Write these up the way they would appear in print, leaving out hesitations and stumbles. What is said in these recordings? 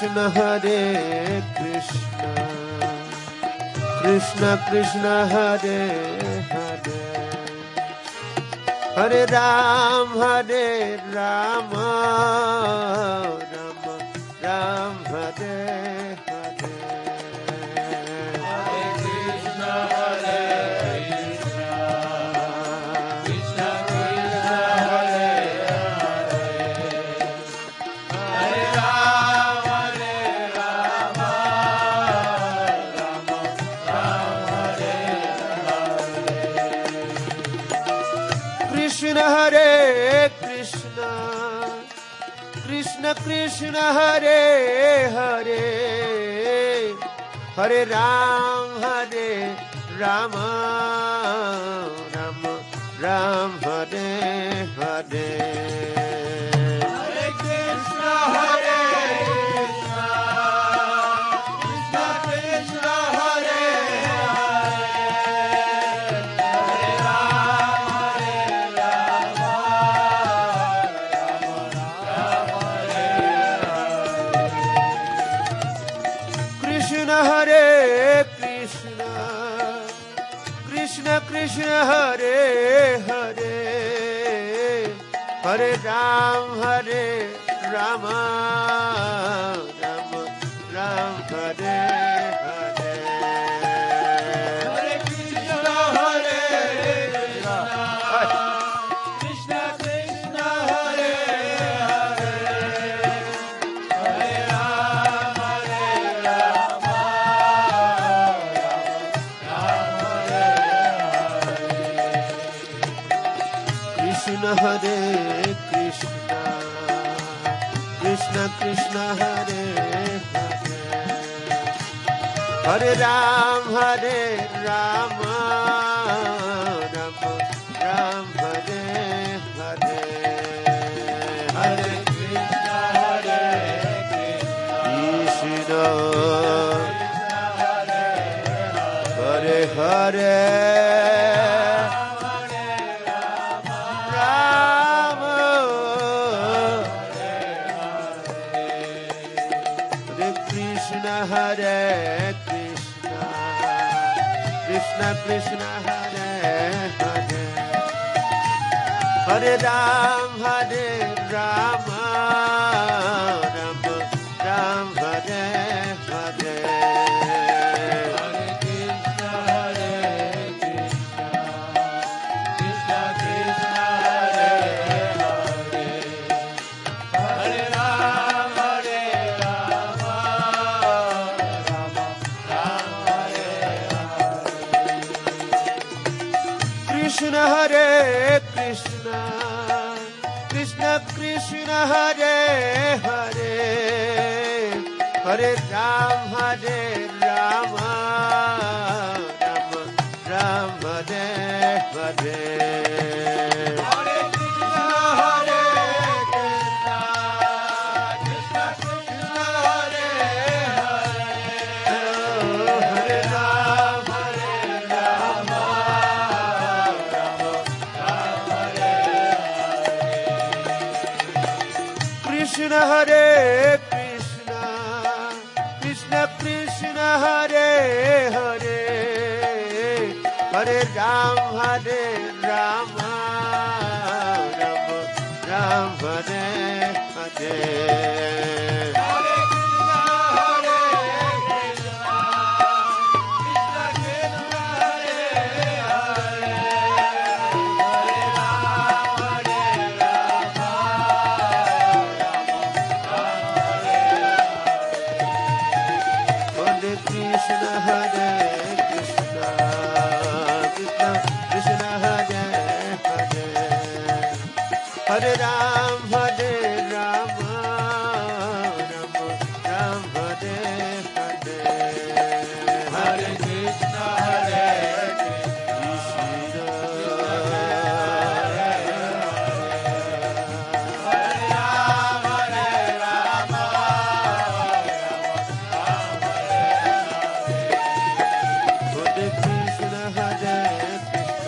Krishna Hare Krishna Krishna Krishna Hare Hare Hare Ram Rama Rama Ram Hare Hare Hare Krishna Hare Krishna Krishna Krishna Hare Hare Hare Rama Rama Ram Hare Hare Krishna Hare Krishna Krishna Krishna Hare Hare Hare Ram Rama Rama Ram Hare Hare Hare Krishna Hare Krishna Krishna Krishna Hare Hare Krishna Krishna Krishna Hare Hare Hare Ram Rama Rama Ram Hare Hare Hare Krishna Hare Krishna Krishna Krishna Hare Hare Krishna Hare Krishna Krishna Krishna Hare Hare Hare Ram Rama Rama Ram Hare Hare Hare Krishna Hare Krishna Hare Hare Hare Krishna Krishna Krishna Hare Hare Hare Ram Rama Rama Ram Hare Hare Hare Krishna Hare Krishna Krishna Krishna Hare Hare Hare Ram Krishna Hare Krishna Krishna Krishna Hare Hare Hare Ram Rama Rama Ram Hare Hare Hare Krishna Hare Krishna Krishna Krishna Hare Hare Ram Rama Krishna Hare Krishna Krishna Krishna Hare Hare Hare Ram Rama Rama Ram Hare Hare Hare Krishna Hare Krishna Krishna Krishna Hare Hare Hare Krishna Hare Krishna Krishna Krishna Hare Hare Hare Ram Rama Rama Ram Hare Hare Hare Krishna Hare Krishna Hare Ram Rama Hare Krishna Hare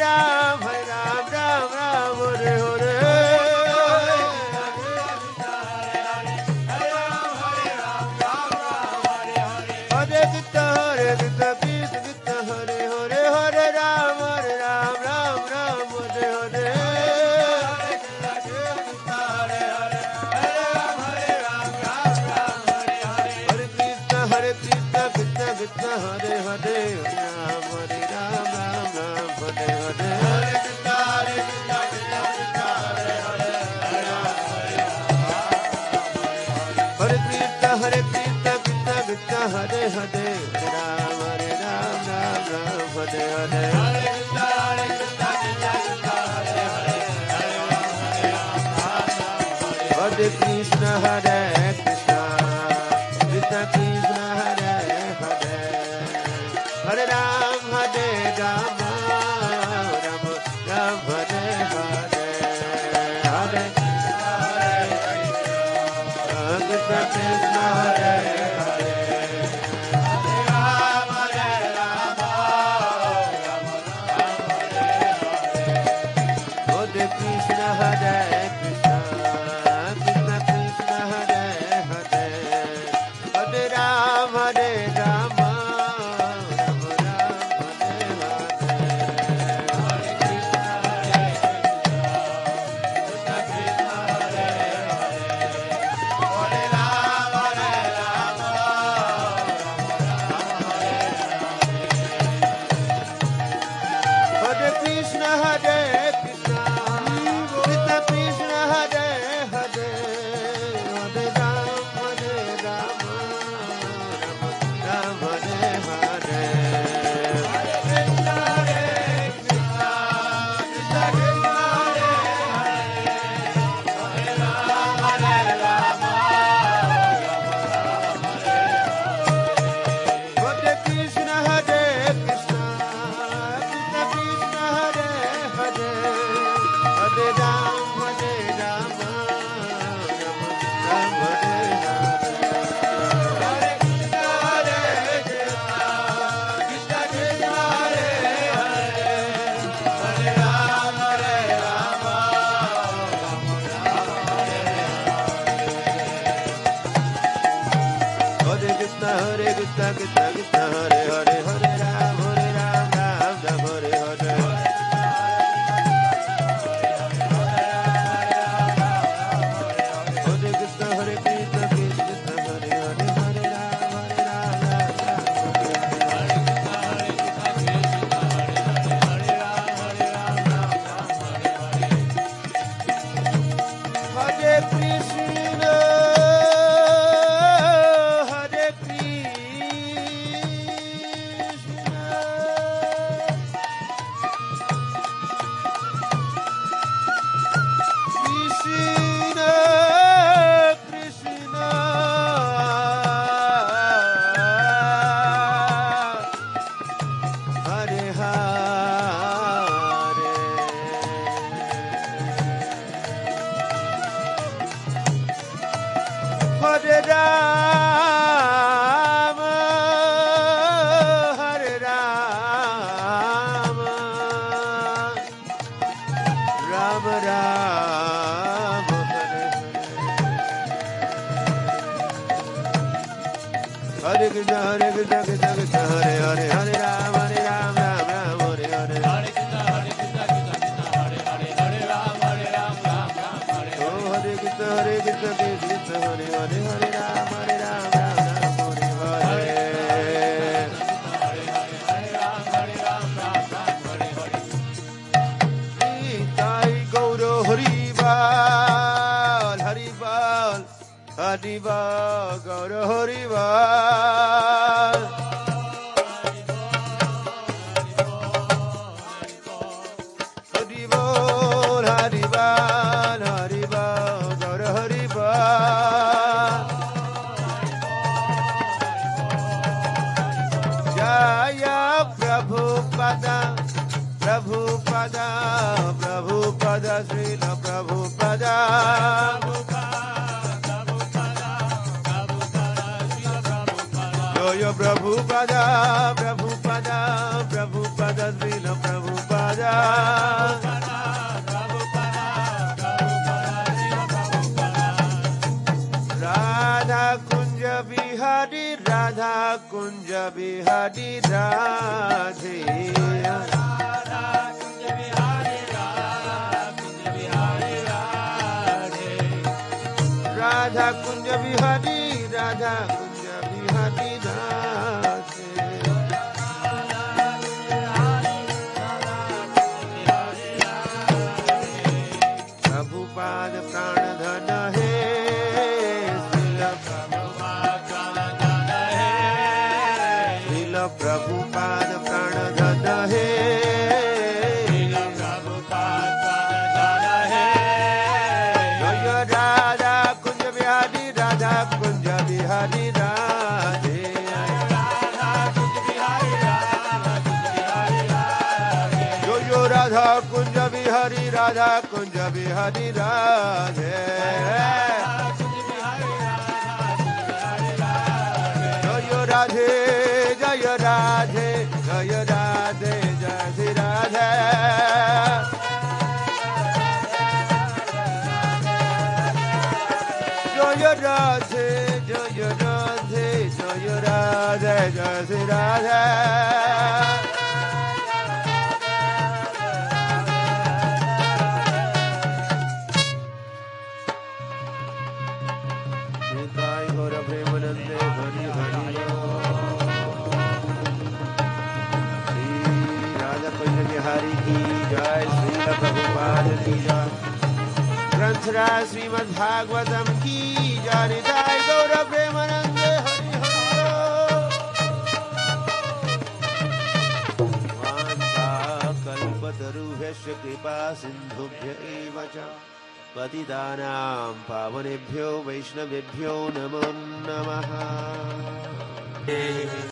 Ram, Ram Ram, Hare Hare. Hare Krishna, Krishna Krishna, Hare Hare, Hare Ram, Ram Ram, Hare Hare. Hare Krishna, Krishna Krishna, Hare Hare, Ram Ram Ram, Hare Hare. Hare Krishna, Krishna Krishna, Hare Hare, Ram Ram Ram, Hare Hare. Hare Krishna, Hare Krishna, Krishna Krishna, Hare Hare, Hare Ram, Hare Ram, Ram Ram, Hare Hare. Hare Krishna, Krishna Hare Hare, Hare Ram, Hare Ram, Hare Krishna, Hare Krishna, Krishna Krishna, Hare Hare, Hare Ram, Hare Ram, Ram Ram, Hare Hare. Hare Krishna, Hare Krishna, Krishna Krishna, Hare Hare, Hare Ram, Hare Ram, Hare Krishna, Hare Krishna, Krishna Krishna, Hare Hare, Hare Ram, Hare Ram, Ram Ram, Hare Hare. Hare Krishna, Hare Krishna, Krishna Krishna, Hare Hare, Hare Ram, Hare Ram, Hare Krishna, Hare Krishna, Krishna Krishna, Hare Hare, Hare Ram, Hare Ram, Ram Ram, Hare Hare. Hare Krishna, Hare Krishna, Krishna Krishna, Hare Hare, Hare Ram, Hare Ram, Hare Krishna, Hare Krishna, Krishna Krishna, Hare Hare, Hare Ram, Ram Ram, Hare Hare. Hare Krishna, Hare Krishna, Krishna Krishna, Hare Hare, Hare Ram, Ram Hare Krishna, Hare Krishna, Krishna Hare Hare, Hare Ram, Hare Ram, Ram Ram, Hare Hare. Hare Krishna, Hare Krishna, Krishna Krishna, Hare Hare, Hare Ram, Ram Ram, Hare Hare. Hare Krishna, Hare Krishna, Krishna Krishna, Hare Hare, Hare Ram, Hare Ram, Ram Ram, Hare Hare. Oh, Hare Krishna, Hare Krishna, Krishna Krishna, Hare Hare, Hare Ram, Hare Ram, Ram Ram, Hare Hare. Nitai Gaura Hari Bal, Hari Bal, Hari Bal, Gaura Hari Bal. Hari Bal, Hari Bal, Hari Bal, Gaura Hari Bal. Jaya Prabhupada, Prabhupada, Prabhupada, Srila Prabhupada. Jaya Prabhupada, Prabhupada, Prabhupada, Srila Prabhupada. Bihari Radhe Radha Kunj Bihari Radha Kunj Bihari Radhe Prabhupada प्राण धन है श्रील प्रभुपाद प्राण धन है कुंज बिहारी राधे जो यो राधा कुंज बिहारी राधा कुंज बिहारी राधे जय राधे जय राधे जय राधे जय श्री राधे जय राधे जय राधे जय राधे जय श्री राधे निताय गौर प्रेमानंदे हरि हरि श्री राधा कुंज बिहारी की जय श्री प्रभुपाद की जय ग्रंथराज श्रीमद् भागवतम की जय निताय गौर प्रेमानंद हरि हरि वाञ्छाकल्पतरुभ्यश्च कृपा सिन्धुभ्य एव च पतितानां पावनेभ्यो वैष्णवेभ्यो नमो नमः।